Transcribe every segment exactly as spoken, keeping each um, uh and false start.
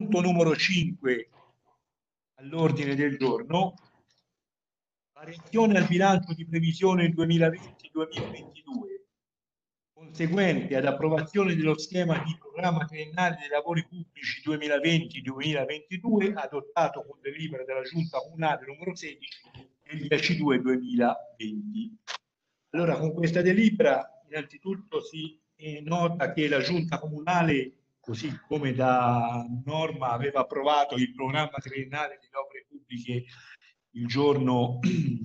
punto numero cinque all'ordine del giorno, variazione al bilancio di previsione duemilaventi duemilaventidue, conseguente ad approvazione dello schema di programma triennale dei lavori pubblici duemilaventi duemilaventidue, adottato con delibera della Giunta Comunale numero sedici del dieci due duemilaventi. Allora, con questa delibera innanzitutto si eh, nota che la Giunta Comunale, così come da norma, aveva approvato il programma triennale delle opere pubbliche il giorno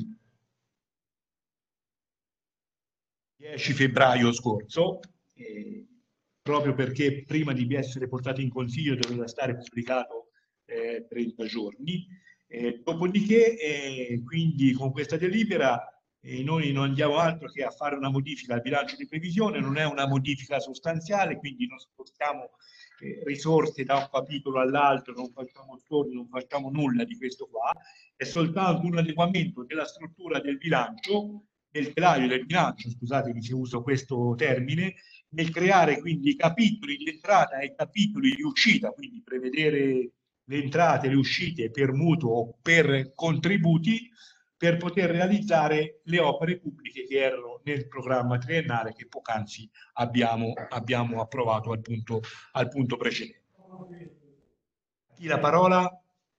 dieci febbraio scorso, eh, proprio perché prima di essere portato in consiglio doveva stare pubblicato eh, trenta giorni. Eh, dopodiché, eh, quindi con questa delibera eh, noi non andiamo altro che a fare una modifica al bilancio di previsione, non è una modifica sostanziale, quindi non spostiamo eh, risorse da un capitolo all'altro, non facciamo storni, non facciamo nulla di questo qua, è soltanto un adeguamento della struttura del bilancio, del telaio del bilancio, scusatemi se uso questo termine, nel creare quindi capitoli di entrata e capitoli di uscita, quindi prevedere le entrate e le uscite per mutuo o per contributi, per poter realizzare le opere pubbliche che erano nel programma triennale che poc'anzi abbiamo, abbiamo approvato al punto, al punto precedente. A chi la parola?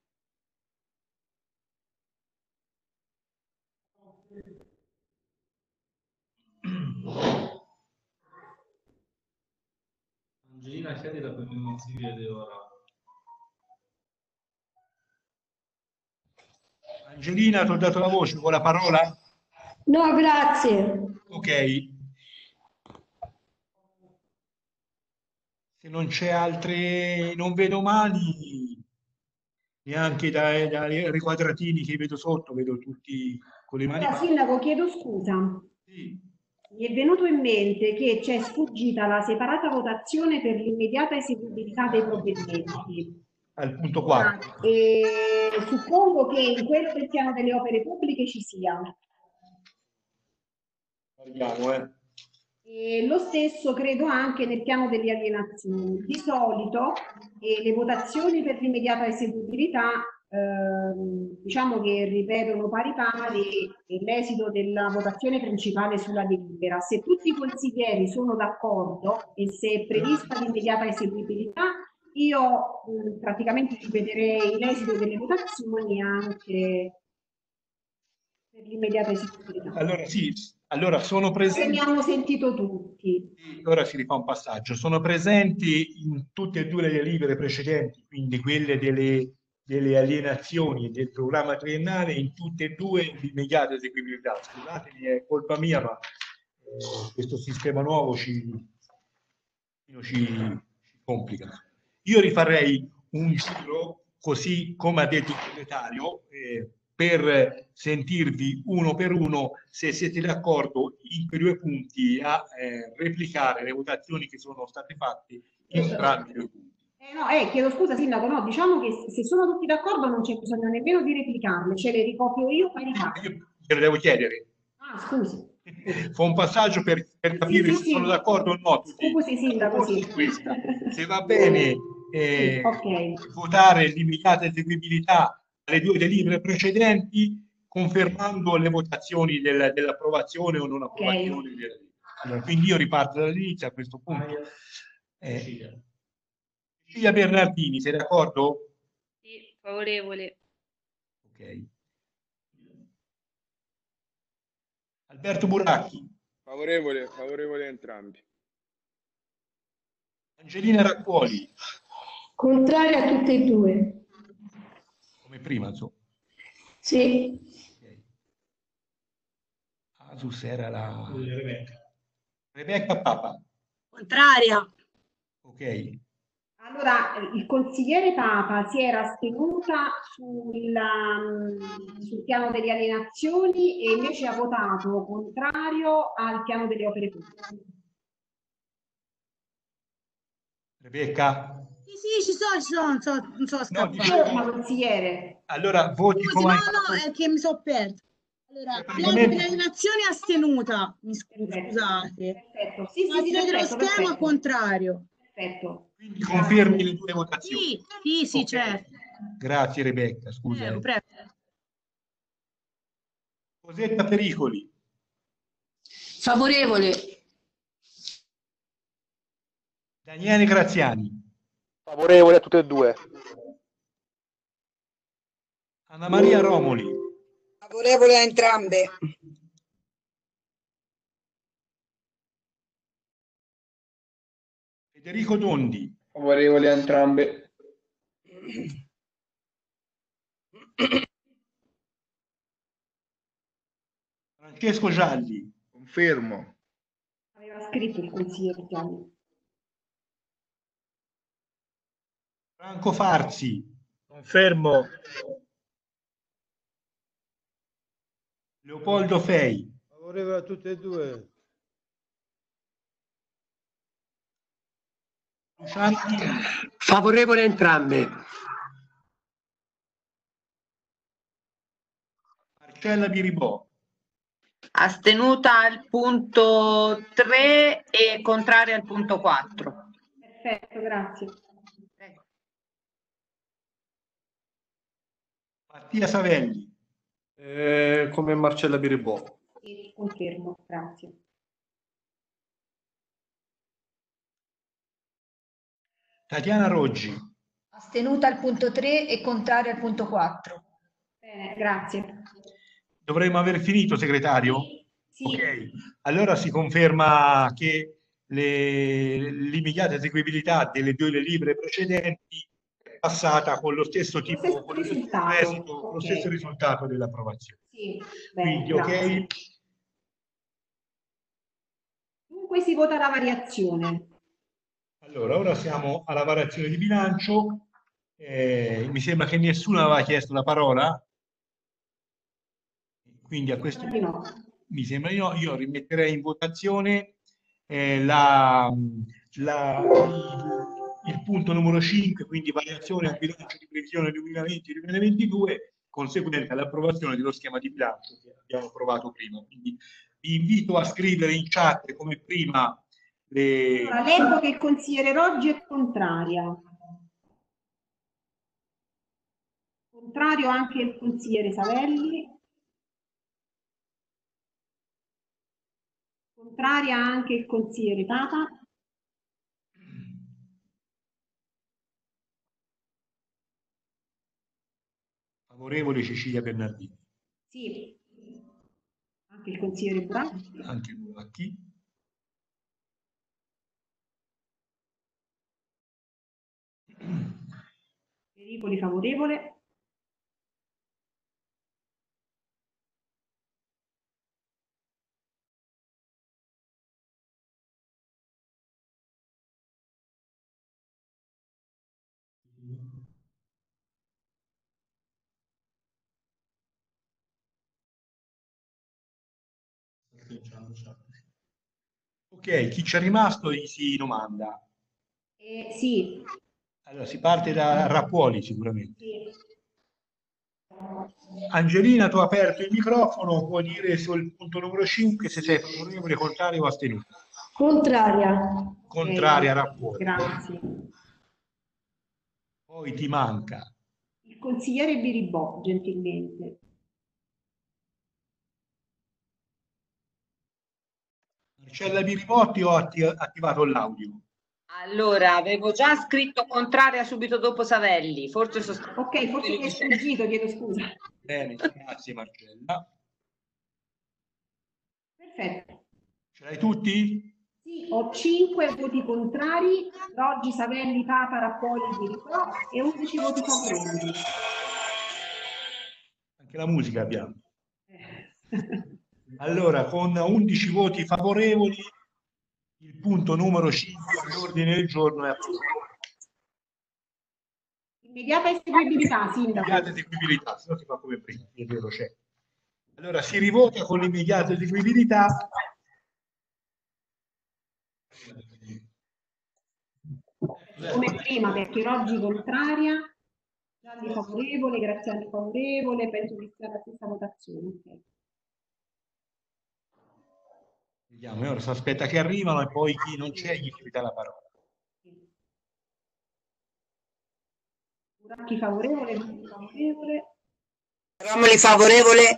Angelina, chiedila perché non si vede ora. Angelina, ti ho dato la voce, con la parola? No, grazie. Ok. Se non c'è altre, non vedo mani, neanche dai, dai riquadratini che vedo sotto, vedo tutti con le mani. Allora, Sindaco, chiedo scusa. Sì. Mi è venuto in mente che c'è sfuggita la separata votazione per l'immediata eseguibilità dei provvedimenti. Al punto quattro. E suppongo che in quello del piano delle opere pubbliche ci sia. Guardiamo, eh. E lo stesso credo anche nel piano delle alienazioni. Di solito eh, le votazioni per l'immediata eseguibilità ehm, diciamo che ripetono pari pari l'esito della votazione principale sulla delibera. Se tutti i consiglieri sono d'accordo e se è prevista l'immediata eseguibilità, io mh, praticamente ripeterei l'esito delle votazioni anche per l'immediata eseguibilità. Allora sì, allora sono presenti. Se mi hanno sentito tutti. Ora si rifà un passaggio. Sono presenti in tutte e due le delibere precedenti, quindi quelle delle, delle alienazioni e del programma triennale, in tutte e due l'immediata eseguibilità. Scusatemi, è colpa mia, ma eh, questo sistema nuovo ci, ci, ci complica. Io rifarei un giro, così come ha detto il segretario, eh, per sentirvi uno per uno se siete d'accordo in quei due punti a eh, replicare le votazioni che sono state fatte in entrambi i due punti. Eh no, eh, chiedo scusa Sindaco, no, diciamo che se sono tutti d'accordo non c'è bisogno nemmeno di replicarle, ce le ricopio io poi ricopio. Io ve lo devo chiedere. Ah, scusi. Fa un passaggio per, per capire sì, se sì, sono sì. d'accordo o no. Scusi Sindaco, sì. Questa. Se va bene eh, sì, okay. votare l'immediata eseguibilità alle due delibere precedenti, confermando le votazioni del, dell'approvazione o non approvazione. Okay. Del... Allora, quindi io riparto dall'inizio a questo punto. Eh, Cecilia Bernardini, sei d'accordo? Sì, favorevole. Ok. Alberto Buracchi. Favorevole, favorevole a entrambi. Angelina Raccuoli. Contraria a tutte e due. Come prima, insomma. Sì. Okay. Asus era la... Rebecca. Rebecca Papa. Contraria. Ok. Allora, il consigliere Papa si era astenuta sul, um, sul piano delle alienazioni e invece ha votato contrario al piano delle opere pubbliche. Rebecca? Sì, sì, ci sono, ci sono, non so, non so No, scappare. Ma consigliere. Allora, voti Scusi, come... no, no, è che mi sono perso. Allora, praticamente... piano delle alienazioni astenuta, mi scusi, Perfetto. scusate. Perfetto. Sì, sì, Ma sì, dello perfetto, schema perfetto. contrario. Perfetto. Quindi confermi le due votazioni? Sì, sì, sì, Ok. certo. Grazie Rebecca, scusa. Prego, eh. prego. Cosetta Pericoli, Favorevole. Daniele Graziani, Favorevole a tutte e due. Anna Maria Romoli, Favorevole a entrambe. Federico Tondi, Favorevole a entrambe. Francesco Gialli, Confermo. Aveva scritto il consigliere Gianni. Franco Farzi, Confermo. Leopoldo Fei, Favorevole a tutte e due. Luciano Dini, Favorevole a entrambe. Marcella Biribò, Astenuta al punto tre e contraria al punto quattro. Perfetto, grazie. Prego. Mattia Savelli, Eh, come Marcella Biribò. Sì, confermo, grazie. Tatiana Roggi, Astenuta al punto tre e contraria al punto quattro. Bene, grazie. dovremmo aver finito segretario? Sì. Ok, allora si conferma che le- l'immediata eseguibilità delle due delibere precedenti è passata con lo stesso tipo, stesso con lo stesso risultato. esito, con lo Ok. stesso risultato dell'approvazione. Sì, bene, Quindi, grazie. ok, Dunque si vota la variazione. allora ora siamo alla variazione di bilancio. Eh, mi sembra che nessuno aveva chiesto la parola, quindi a questo Di no. mi sembra di no. Io rimetterei in votazione eh, la, la, il, il punto numero cinque, quindi variazione al bilancio di previsione duemilaventi duemilaventidue, conseguente all'approvazione dello schema di bilancio che abbiamo approvato prima. Quindi vi invito a scrivere in chat come prima le... Allora, leggo che il consigliere Roggi è contraria. Contrario anche il consigliere Savelli. Contraria anche il consigliere Papa. Favorevole Cecilia Bernardini. Sì. Anche il consigliere Buracchi. Anche Buracchi. Pericoli favorevole. Ok, chi c'è rimasto si domanda. Eh, sì. Allora, si parte da Rappuoli sicuramente. Sì. Angelina, tu hai aperto il microfono, puoi dire sul punto numero cinque se sei favorevole, contrario o astenuto. Contraria. Contraria Eh, Rappuoli. Grazie. Poi ti manca Il consigliere Biribò, gentilmente. Marcella Biribotti, ho atti- attivato l'audio. Allora, avevo già scritto contraria subito dopo Savelli, forse sono stato Ok, forse ti è sfuggito, chiedo scusa. Bene, grazie Marcella. Perfetto. Ce l'hai tutti? Sì, ho cinque voti contrari, Roggi, Savelli, Papa, Rappoli, Biribò e undici voti favorevoli. Anche la musica abbiamo. Eh. Allora, con undici voti favorevoli, il punto numero cinque all'ordine del giorno è approvato. Immediata eseguibilità, Sindaco. Immediata eseguibilità, se no si fa come prima, è vero, c'è. Allora, si rivota con l'immediata eseguibilità. Come prima, perché Roggi contraria, Gianni favorevole, Graziani favorevole, penso che sia la stessa votazione. Okay. Vediamo, ora si aspetta che arrivano e poi chi non c'è gli si dà la parola. Buracchi favorevole, non favorevole. Romoli favorevole.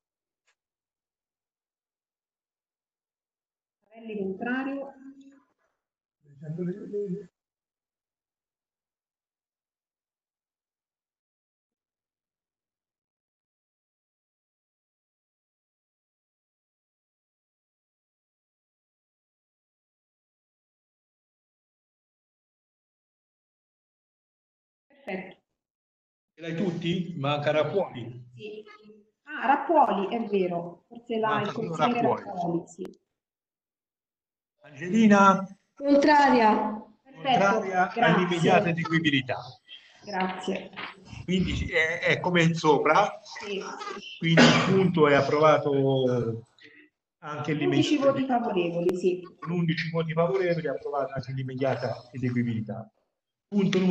Savelli contrario. Perfetto. Ce l'hai tutti? Manca Rappuoli. Sì. Ah, Rappuoli, è vero. Forse la, il Manca solo consigliere Rappuoli. Rappuoli, sì. Angelina, Contraria. Perfetto, contraria all'immediata grazie. eseguibilità. Grazie. Quindi è, è come sopra, Sì. quindi il punto è approvato anche undici voti l'immediata. favorevoli, sì. Con undici voti favorevoli è approvata anche l'immediata eseguibilità. Punto numero